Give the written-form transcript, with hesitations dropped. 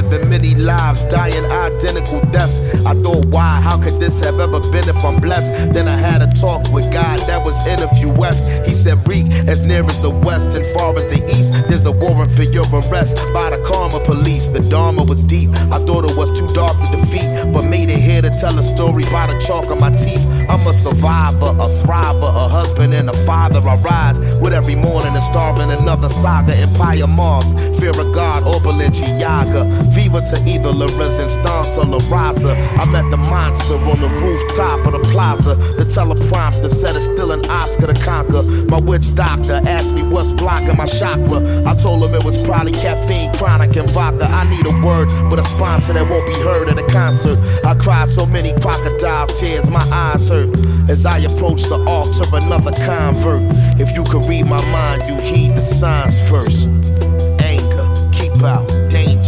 living many lives, dying identical deaths. I thought, why? How could this have ever been if I'm blessed? Then I had a talk with God that was Interview West. He said, Reek, as near as the west and far as the east, there's a warrant for your arrest by the karma police. The Dharma was deep. I thought it was too dark to defeat, but made it here to tell a story by the chalk of my teeth. I'm a survivor, a thriver, a husband and a father. I rise with every morning and starving another saga. Empire Mars, fear of God, Oberlin, Giaga. Viva to either La Resistance or La Raza. I met the monster on the rooftop of the plaza. The teleprompter said it's still an Oscar to conquer. My witch doctor asked me what's blocking my chakra. I told him it was probably caffeine, chronic, and vodka. I need a word with a sponsor that won't be heard at a concert. I cried so many crocodile tears, my eyes hurt as I approach the altar, another convert. If you could read my mind, you heed the signs first. Anger, keep out, danger.